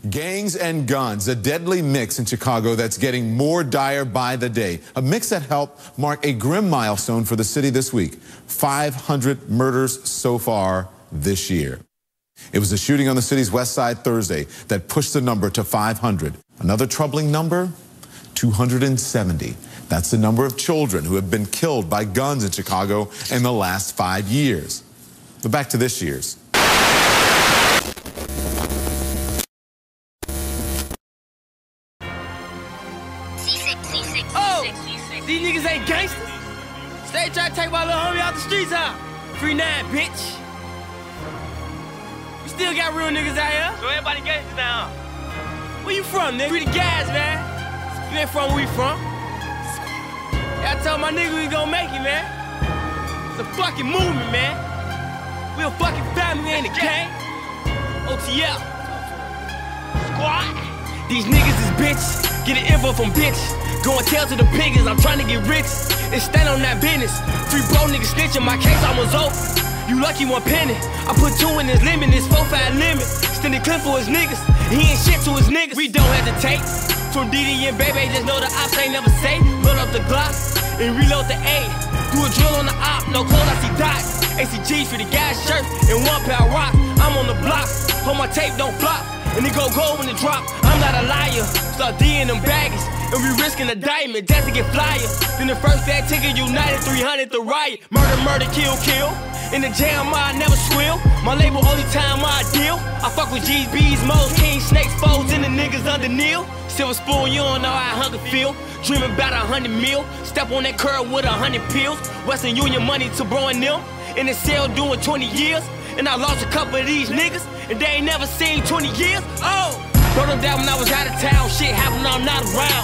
Gangs and guns, a deadly mix in Chicago that's getting more dire by the day. A mix that helped mark a grim milestone for the city this week. 500 murders so far this year. It was a shooting on the city's west side Thursday that pushed the number to 500. Another troubling number, 270. That's the number of children who have been killed by guns in Chicago in the last 5 years. But back to this year's. These niggas ain't gangsters. Stay trying to take my little homie out the streets, huh? Free 9, bitch. We still got real niggas out here. So everybody gangsters now. Where you from, nigga? We the guys, man. You ain't from where we from. I told my nigga we gon' make it, man. It's a fucking movement, man. We a fucking family, we ain't a gang. OTL. Squad. These niggas is bitches. Get an info from bitches. Go and tell to the piggers, I'm trying to get rich and stand on that business. 3 bro niggas snitching, my case almost over. You lucky 1 penny. I put 2 in his limit, this 4-5 limit. Extended clip for his niggas, he ain't shit to his niggas. We don't hesitate. From DD and Baby, just know the ops ain't never safe. Load up the Glock and reload the A. Do a drill on the op, no clothes, I see dots. ACGs for the gas shirt and 1 pair of rocks. I'm on the block, hold my tape, don't flop. And it go when it drop. I'm not a liar. Start D'ing them baggies. And we risking a diamond just to get flyer. Then the first fat ticket united, 300 the riot. Murder, kill. In the jam, I never squill. My label only time I deal. I fuck with G's, B's, Mo's, Kings, Snakes, Foes, and the niggas under Neil. Silver spoon, you don't know how hunger feel. Dreaming about 100 mil. Step on that curb with 100 pills. Western Union money to bro and them. In the cell doing 20 years. And I lost a couple of these niggas. And they ain't never seen 20 years. Oh! Brought them down when I was out of town. Shit happened, I'm not around.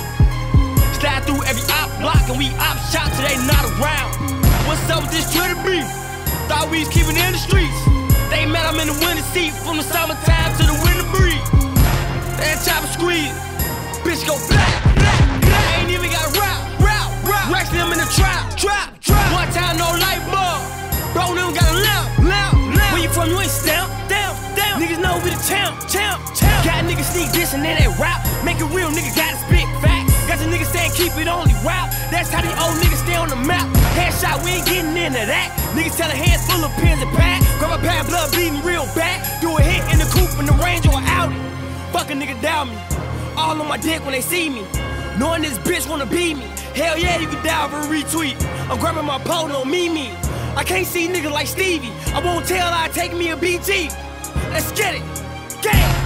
Slide through every op block and we op shop till they not around. What's up with this Twitter beef? Thought we was keeping it in the streets. They mad I'm in the winter seat from the summertime to the winter breeze. That chopper squeeze. Bitch go black. Ain't even got route. Rex them in the trap. One time no light bulb. Bro, them got a lamp. Where you from? You ain't stamp. Niggas know we the champ. Got niggas sneak this and then they rap. Make it real, nigga gotta spit facts. Got the niggas saying keep it only rap. That's how the old niggas stay on the map. Headshot, we ain't getting into that. Niggas tell a hands full of pins and pack. Grab a pad, blood bleeding real bad. Do a hit in the coupe in the Range or Audi. Fuck a nigga down me. All on my dick when they see me. Knowing this bitch wanna beat me. Hell yeah, you can die for a retweet. I'm grabbing my pole, no me. I can't see niggas like Stevie. I won't tell I take me a BG. Let's get it. Gang.